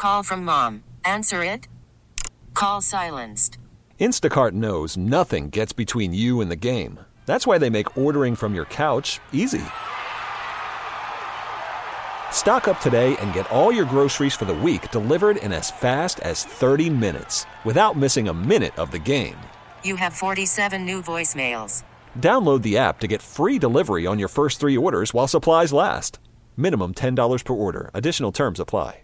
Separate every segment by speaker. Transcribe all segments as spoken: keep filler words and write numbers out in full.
Speaker 1: call from mom. Answer it. Call silenced.
Speaker 2: Instacart knows nothing gets between you and the game. That's why they make ordering from your couch easy. Stock up today and get all your groceries for the week delivered in as fast as thirty minutes without missing a minute of the game.
Speaker 1: You have forty-seven new voicemails.
Speaker 2: Download the app to get free delivery on your first three orders while supplies last. Minimum ten dollars per order. Additional terms apply.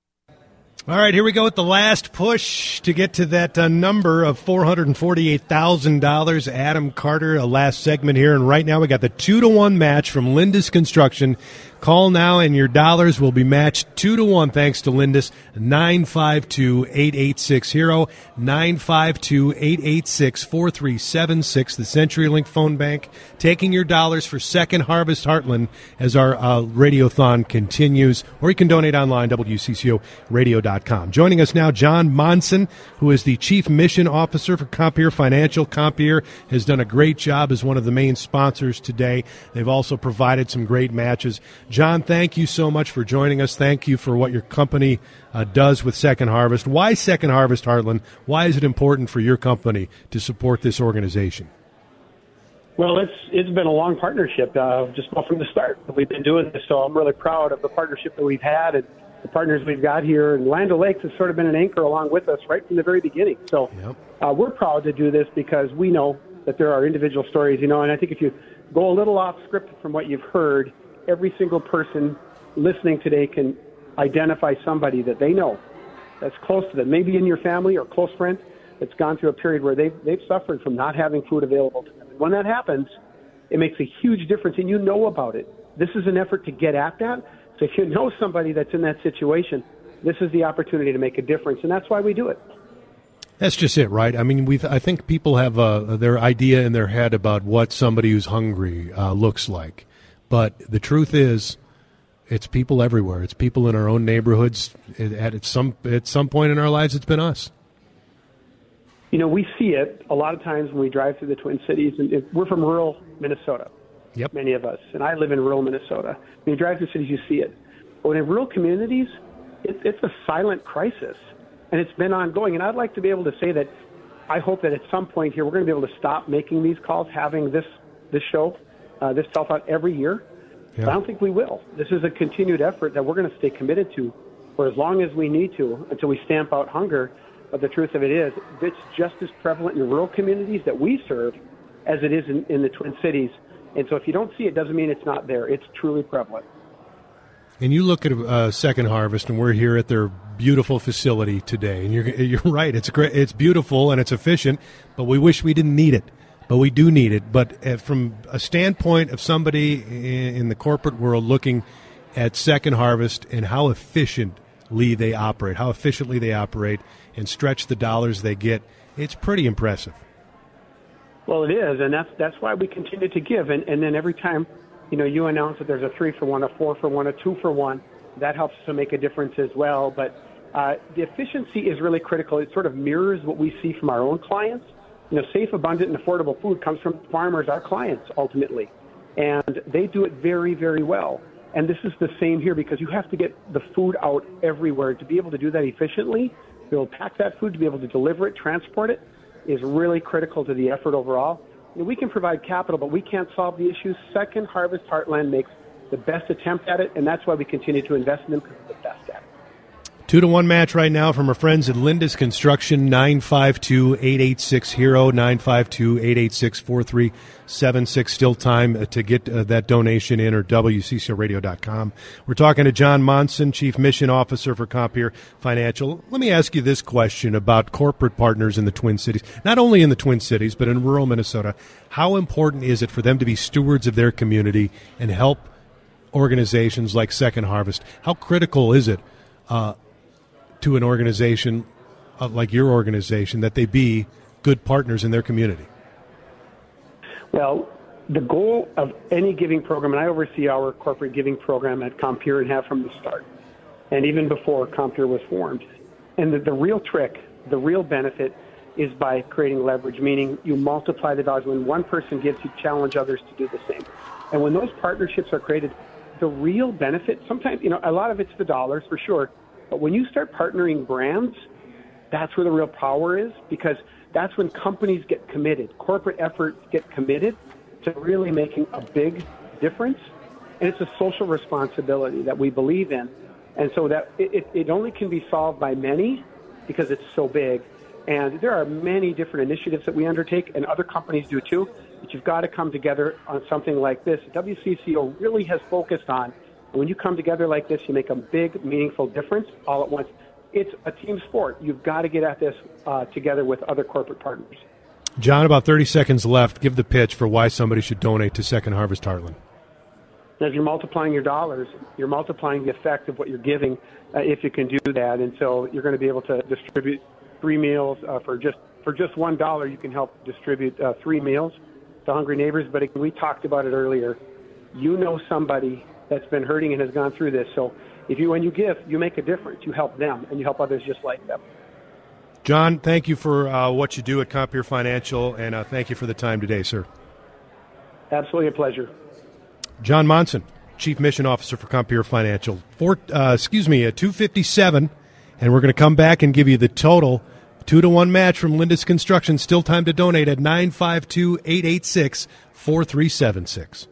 Speaker 3: All right, here we go with the last push to get to that uh, number of four hundred forty-eight thousand dollars. Adam Carter, a last segment here. And right now we got the two to one match from Lindus Construction. Call now and your dollars will be matched two to one thanks to Lindus. nine five two, eight eight six zero, nine five two, eight eight six, four three seven six, the CenturyLink phone bank. Taking your dollars for Second Harvest Heartland as our uh, Radiothon continues. Or you can donate online, W C C O radio dot com. Joining us now, John Monson, who is the Chief Mission Officer for Compeer Financial. Compeer has done a great job as one of the main sponsors today. They've also provided some great matches. John, thank you so much for joining us. Thank you for what your company uh, does with Second Harvest. Why Second Harvest Heartland? Why is it important for your company to support this organization?
Speaker 4: Well, it's it's been a long partnership, uh, just from the start. We've been doing this, so I'm really proud of the partnership that we've had and the partners we've got here. And Land O'Lakes has sort of been an anchor along with us right from the very beginning. So
Speaker 3: yep.
Speaker 4: uh, we're proud to do this because we know that there are individual stories, you know, and I think if you go a little off script from what you've heard, every single person listening today can identify somebody that they know that's close to them, maybe in your family or close friend that's gone through a period where they've, they've suffered from not having food available to them. And when that happens, it makes a huge difference, and you know about it. This is an effort to get at that. So if you know somebody that's in that situation, this is the opportunity to make a difference, and that's why we do it.
Speaker 3: That's just it, right? I mean, we've. I think people have uh, their idea in their head about what somebody who's hungry uh, looks like. But the truth is, it's people everywhere. It's people in our own neighborhoods. At some at some point in our lives, it's been us.
Speaker 4: You know, we see it a lot of times when we drive through the Twin Cities, and if we're from rural Minnesota.
Speaker 3: Yep.
Speaker 4: Many of us, and I live in rural Minnesota. When you drive through cities, you see it. But in rural communities, it, it's a silent crisis, and it's been ongoing. And I'd like to be able to say that I hope that at some point here we're going to be able to stop making these calls, having this this show. Uh, this self out every year.
Speaker 3: Yeah.
Speaker 4: But I don't think we will. This is a continued effort that we're going to stay committed to for as long as we need to until we stamp out hunger. But the truth of it is, it's just as prevalent in rural communities that we serve as it is in, in the Twin Cities. And so if you don't see it, doesn't mean it's not there. It's truly prevalent.
Speaker 3: And you look at uh, Second Harvest, and we're here at their beautiful facility today. And you're you're right. It's great. It's beautiful and it's efficient, but we wish we didn't need it. But we do need it. But uh, from a standpoint of somebody in, in the corporate world looking at Second Harvest and how efficiently they operate, how efficiently they operate and stretch the dollars they get, it's pretty impressive.
Speaker 4: Well, it is, and that's that's why we continue to give. And, and then every time, you know, you announce that there's a three for one, a four for one, a two for one, that helps to make a difference as well. But uh, the efficiency is really critical. It sort of mirrors what we see from our own clients. You know, safe, abundant, and affordable food comes from farmers, our clients, ultimately. And they do it very, very well. And this is the same here because you have to get the food out everywhere. To be able to do that efficiently, to be able to pack that food, to be able to deliver it, transport it, is really critical to the effort overall. You know, we can provide capital, but we can't solve the issues. Second Harvest Heartland makes the best attempt at it, and that's why we continue to invest in them because they're the best at it.
Speaker 3: Two to one match right now from our friends at Lindus Construction, nine five two, eight eight six zero, nine five two, eight eight six, four three seven six. Still time to get uh, that donation in, or W C C O radio dot com. We're talking to John Monson, Chief Mission Officer for Compeer Financial. Let me ask you this question about corporate partners in the Twin Cities, not only in the Twin Cities, but in rural Minnesota. How important is it for them to be stewards of their community and help organizations like Second Harvest? How critical is it uh, to an organization uh, like your organization that they be good partners in their community?
Speaker 4: Well, the goal of any giving program, and I oversee our corporate giving program at Compeer and have from the start, and even before Compeer was formed. And the, the real trick, the real benefit is by creating leverage, meaning you multiply the dollars. When one person gives, you challenge others to do the same. And when those partnerships are created, the real benefit, sometimes, you know, a lot of it's the dollars for sure, But when you start partnering brands, that's where the real power is, because that's when companies get committed, corporate efforts get committed to really making a big difference. And it's a social responsibility that we believe in. And so that it, it only can be solved by many because it's so big. And there are many different initiatives that we undertake, and other companies do too, but you've got to come together on something like this. W C C O really has focused on, when you come together like this, you make a big, meaningful difference all at once. It's a team sport. You've got to get at this uh, together with other corporate partners.
Speaker 3: John, about thirty seconds left. Give the pitch for why somebody should donate to Second Harvest Heartland.
Speaker 4: As you're multiplying your dollars, you're multiplying the effect of what you're giving uh, if you can do that. And so you're going to be able to distribute three meals uh, for just for just one dollar. You can help distribute uh, three meals to hungry neighbors. But again, we talked about it earlier. You know somebody that's been hurting and has gone through this. So if you when you give, you make a difference. You help them, and you help others just like them.
Speaker 3: John, thank you for uh, what you do at Compeer Financial, and uh, thank you for the time today, sir.
Speaker 4: Absolutely a pleasure.
Speaker 3: John Monson, Chief Mission Officer for Compeer Financial. Four, uh, excuse me, a two fifty-seven, and we're going to come back and give you the total two to one match from Lindus Construction. Still time to donate at nine five two, eight eight six, four three seven six.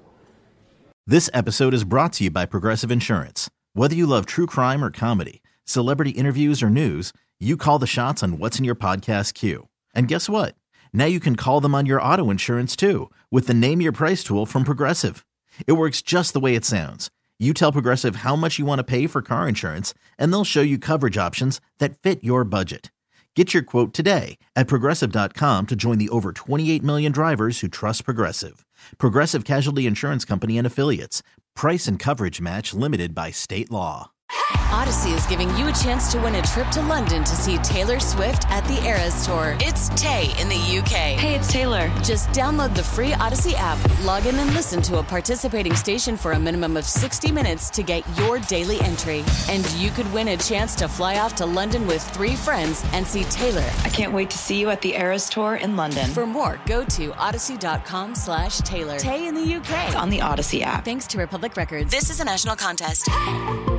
Speaker 5: This episode is brought to you by Progressive Insurance. Whether you love true crime or comedy, celebrity interviews or news, you call the shots on what's in your podcast queue. And guess what? Now you can call them on your auto insurance too with the Name Your Price tool from Progressive. It works just the way it sounds. You tell Progressive how much you want to pay for car insurance, and they'll show you coverage options that fit your budget. Get your quote today at Progressive dot com to join the over twenty-eight million drivers who trust Progressive. Progressive Casualty Insurance Company and Affiliates. Price and coverage match limited by state law.
Speaker 6: Odyssey is giving you a chance to win a trip to London to see Taylor Swift at the Eras Tour. It's Tay in the U K.
Speaker 7: Hey, it's Taylor.
Speaker 6: Just download the free Odyssey app, log in and listen to a participating station for a minimum of sixty minutes to get your daily entry. And you could win a chance to fly off to London with three friends and see Taylor.
Speaker 7: I can't wait to see you at the Eras Tour in London.
Speaker 6: For more, go to odyssey.com slash Taylor. Tay in the U K.
Speaker 7: It's on the Odyssey app.
Speaker 6: Thanks to Republic Records. This is a national contest.